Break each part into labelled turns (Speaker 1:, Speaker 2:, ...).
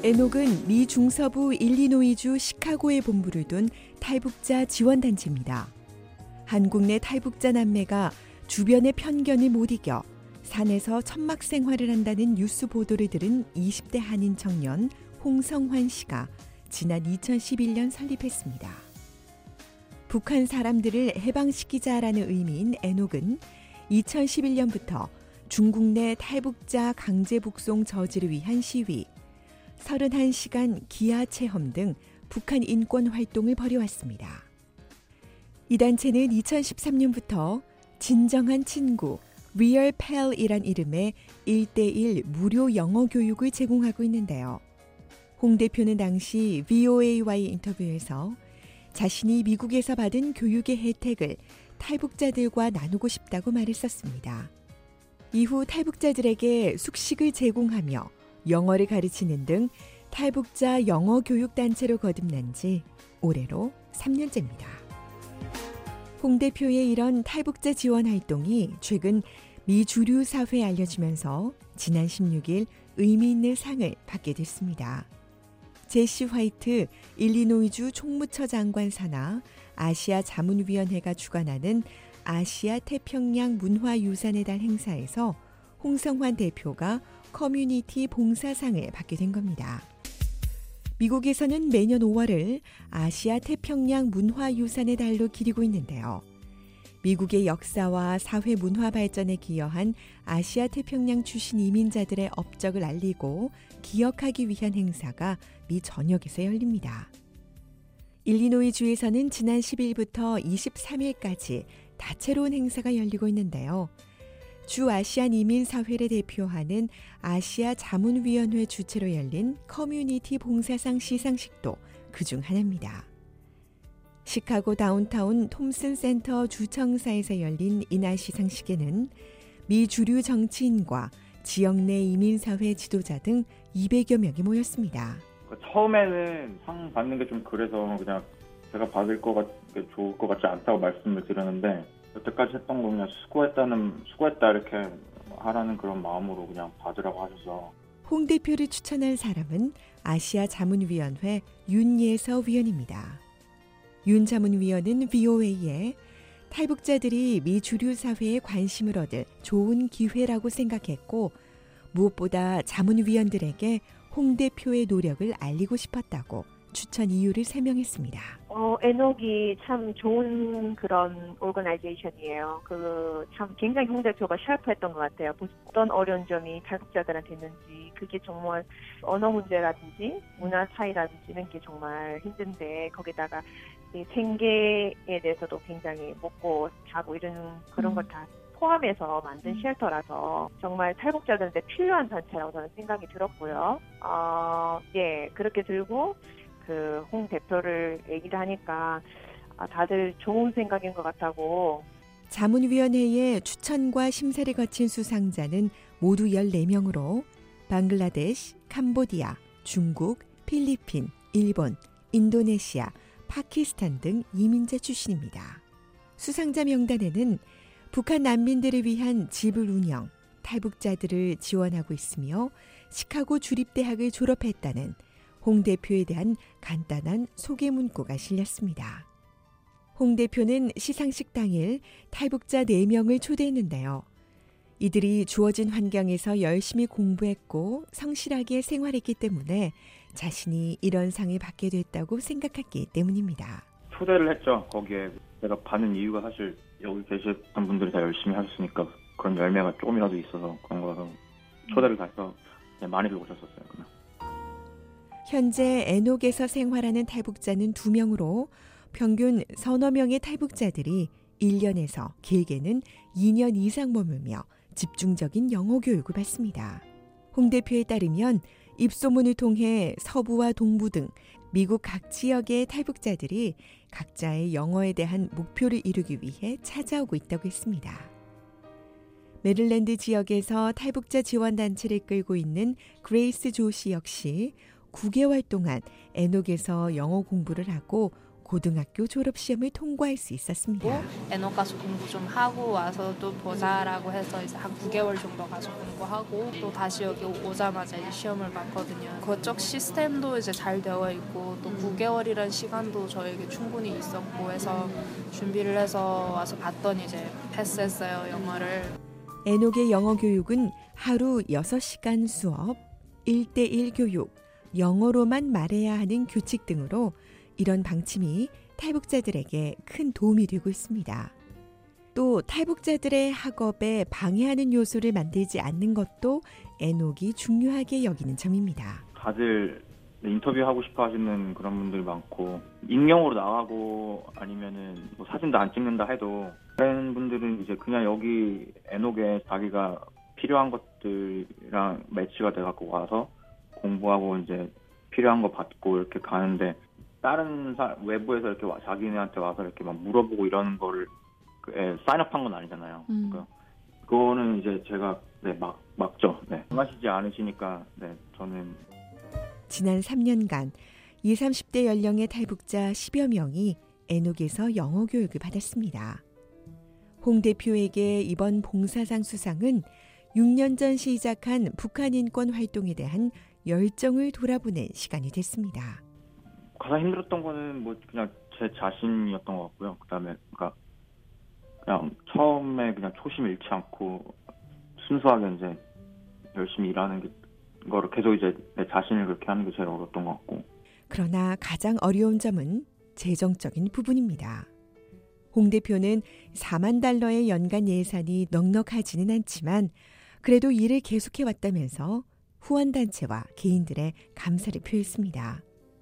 Speaker 1: 에녹은 미 중서부 일리노이주 시카고에 본부를 둔 탈북자 지원단체입니다. 한국 내 탈북자 남매가 주변의 편견을 못 이겨 산에서 천막 생활을 한다는 뉴스 보도를 들은 20대 한인 청년 홍성환 씨가 지난 2011년 설립했습니다. 북한 사람들을 해방시키자라는 의미인 에녹은 2011년부터 중국 내 탈북자 강제 북송 저지를 위한 시위, 31시간 기아 체험 등 북한 인권 활동을 벌여왔습니다. 이 단체는 2013년부터 진정한 친구, Real Pal이란 이름의 1:1 무료 영어 교육을 제공하고 있는데요. 홍 대표는 당시 VOA와의 인터뷰에서 자신이 미국에서 받은 교육의 혜택을 탈북자들과 나누고 싶다고 말했었습니다. 이후 탈북자들에게 숙식을 제공하며 영어를 가르치는 등 탈북자 영어 교육 단체로 거듭난 지 올해로 3년째입니다. 홍 대표의 이런 탈북자 지원 활동이 최근 미 주류 사회에 알려지면서 지난 16일 의미 있는 상을 받게 됐습니다. 제시 화이트 일리노이주 총무처 장관 산하 아시아 자문위원회가 주관하는 아시아 태평양 문화유산의 달 행사에서 홍성환 대표가 커뮤니티 봉사상을 받게 된 겁니다. 미국에서는 매년 5월을 아시아 태평양 문화유산의 달로 기리고 있는데요. 미국의 역사와 사회 문화 발전에 기여한 아시아 태평양 출신 이민자들의 업적을 알리고 기억하기 위한 행사가 미 전역에서 열립니다. 일리노이주에서는 지난 10일부터 23일까지 다채로운 행사가 열리고 있는데요. 주 아시안 이민사회를 대표하는 아시아 자문위원회 주최로 열린 커뮤니티 봉사상 시상식도 그중 하나입니다. 시카고 다운타운 톰슨 센터 주청사에서 열린 이날 시상식에는 미 주류 정치인과 지역 내 이민사회 지도자 등 200여 명이 모였습니다.
Speaker 2: 처음에는 상 받는 게 좀 그래서 그냥 제가 받을 거가 좋을 것 같지 않다고 말씀을 드렸는데 여태까지 했던 거 그냥 수고했다 이렇게 하라는 그런 마음으로 그냥 받으라고 하셔서.
Speaker 1: 홍 대표를 추천한 사람은 아시아 자문위원회 윤예서 위원입니다. 윤 자문위원은 VOA에 탈북자들이 미 주류 사회에 관심을 얻을 좋은 기회라고 생각했고 무엇보다 자문위원들에게 홍 대표의 노력을 알리고 싶었다고 추천 이유를 설명했습니다.
Speaker 3: 에녹이 참 좋은 그런 오거나이제이션이에요. 참 굉장히 홍 대표가 샤프했던 것 같아요. 어떤 어려운 점이 탈북자들한테 있는지, 그게 정말 언어 문제라든지 문화 차이라든지 이런 게 정말 힘든데 거기다가 이 생계에 대해서도 굉장히 먹고 자고 이런 그런 걸 다 포함해서 만든 쉘터라서 정말 탈북자들한테 필요한 단체라고 저는 생각이 들었고요. 그렇게 들고 홍 대표를 얘기를 하니까 다들 좋은 생각인 것 같다고.
Speaker 1: 자문위원회의 추천과 심사를 거친 수상자는 모두 14명으로 방글라데시, 캄보디아, 중국, 필리핀, 일본, 인도네시아, 파키스탄 등 이민자 출신입니다. 수상자 명단에는 북한 난민들을 위한 집을 운영, 탈북자들을 지원하고 있으며 시카고 주립대학을 졸업했다는 홍 대표에 대한 간단한 소개 문구가 실렸습니다. 홍 대표는 시상식 당일 탈북자 4명을 초대했는데요. 이들이 주어진 환경에서 열심히 공부했고 성실하게 생활했기 때문에 자신이 이런 상을 받게 됐다고 생각했기 때문입니다.
Speaker 2: 초대를 했죠. 거기에 내가 받는 이유가 사실 여기 계셨던 분들이 다 열심히 하셨으니까 그런 열매가 조금이라도 있어서 그런 거라서 초대를 해서 많이들 오셨었어요. 그냥.
Speaker 1: 현재 에녹에서 생활하는 탈북자는 2명으로 평균 서너 명의 탈북자들이 1년에서 길게는 2년 이상 머물며 집중적인 영어 교육을 받습니다. 홍 대표에 따르면 입소문을 통해 서부와 동부 등 미국 각 지역의 탈북자들이 각자의 영어에 대한 목표를 이루기 위해 찾아오고 있다고 했습니다. 메릴랜드 지역에서 탈북자 지원단체를 끌고 있는 그레이스 조 씨 역시 9개월 동안 에녹에서 영어 공부를 하고 고등학교 졸업시험을 통과할 수 있었습니다.
Speaker 4: 에녹 가서 공부 좀 하고 와서 또 보자라고 해서 이제 한 9개월 정도 가서 공부하고 또 다시 여기 오자마자 이제 시험을 봤거든요. 그쪽 시스템도 이제 잘 되어 있고 또 9개월이라는 시간도 저에게 충분히 있었고 해서 준비를 해서 와서 봤더니 이제 패스했어요, 영어를.
Speaker 1: 에녹의 영어 교육은 하루 6시간 수업, 1대1 교육, 영어로만 말해야 하는 규칙 등으로 이런 방침이 탈북자들에게 큰 도움이 되고 있습니다. 또 탈북자들의 학업에 방해하는 요소를 만들지 않는 것도 에녹이 중요하게 여기는 점입니다.
Speaker 2: 다들 인터뷰하고 싶어 하시는 그런 분들 많고 익명으로 나가고 아니면은 뭐 사진도 안 찍는다 해도 다른 분들은 이제 그냥 여기 에녹에 자기가 필요한 것들이랑 매치가 돼갖고 와서 공부하고 이제 필요한 거 받고 이렇게 가는데 다른 외부에서 이렇게 자기네한테 와서 이렇게 막 물어보고 이러는 거를 사인업한 건 아니잖아요. 그러니까 그거는 이제 제가 막죠. 원하시지 않으시니까 저는
Speaker 1: 지난 3년간 20, 30대 연령의 탈북자 10여 명이 에녹에서 영어 교육을 받았습니다. 홍 대표에게 이번 봉사상 수상은 6년 전 시작한 북한 인권 활동에 대한 열정을 돌아보는 시간이 됐습니다.
Speaker 2: 가장 힘들었던 거는 뭐 그냥 제 자신이었던 것 같고요. 그다음에 그냥 처음에 그냥 초심 잃지 않고 순수하게 이제 열심히 일하는 거를 계속 이제 내 자신을 그렇게 하는 게 제일 어려웠던 것 같고.
Speaker 1: 그러나 가장 어려운 점은 재정적인 부분입니다. 홍 대표는 4만 달러의 연간 예산이 넉넉하지는 않지만 그래도 일을 계속해왔다면서 후원단체와 개인들의 감사를 표했습니다.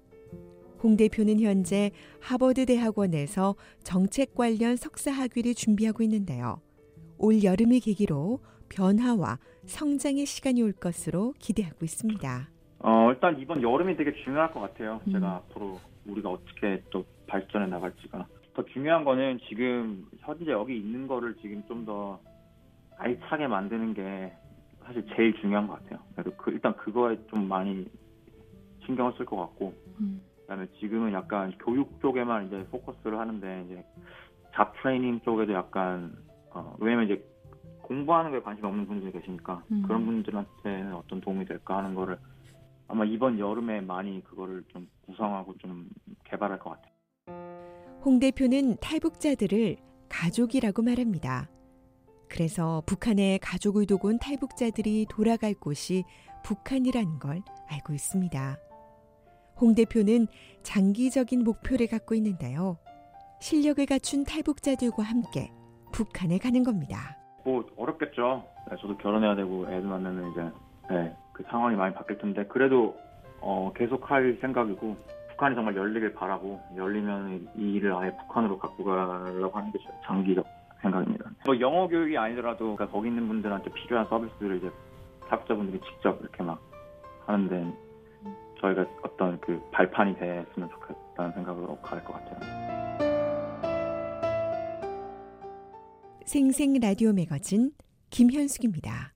Speaker 1: 홍 대표는 현재 하버드 대학원에서 정책 관련 석사 학위를 준비하고 있는데요. 올 여름을 계기로 변화와 성장의 시간이 올 것으로 기대하고 있습니다.
Speaker 2: 일단 이번 여름이 되게 중요할 것 같아요. 제가 앞으로 우리가 어떻게 또 발전해 나갈지가. 더 중요한 거는 지금 현재 여기 있는 거를 지금 좀 더 알차게 만드는 게 사실 제일 중요한 것 같아요. 그래서 일단 그거에 좀 많이 신경을 쓸 것 같고, 그다음에 지금은 약간 교육 쪽에만 이제 포커스를 하는데 이제 잡 트레이닝 쪽에도 약간 왜냐면 이제 공부하는 거에 관심이 없는 분들이 계시니까 그런 분들한테는 어떤 도움이 될까 하는 거를 아마 이번 여름에 많이 그거를 좀 구성하고 좀 개발할 것 같아요.
Speaker 1: 홍 대표는 탈북자들을 가족이라고 말합니다. 그래서 북한에 가족을 두고 온 탈북자들이 돌아갈 곳이 북한이라는 걸 알고 있습니다. 홍 대표는 장기적인 목표를 갖고 있는데요. 실력을 갖춘 탈북자들과 함께 북한에 가는 겁니다.
Speaker 2: 뭐 어렵겠죠. 저도 결혼해야 되고 애들 만나면 이제 그 상황이 많이 바뀔 텐데 그래도 계속 할 생각이고 북한이 정말 열리길 바라고 열리면 이 일을 아예 북한으로 갖고 가려고 하는 게 장기적 생각입니다. 뭐 영어 교육이 아니더라도 그러니까 거기 있는 분들한테 필요한 서비스를 이제 탈북자분들이 직접 이렇게 막 하는데 저희가 어떤 그 발판이 됐으면 좋겠다는 생각으로 갈 것 같아요.
Speaker 1: 생생 라디오 매거진 김현숙입니다.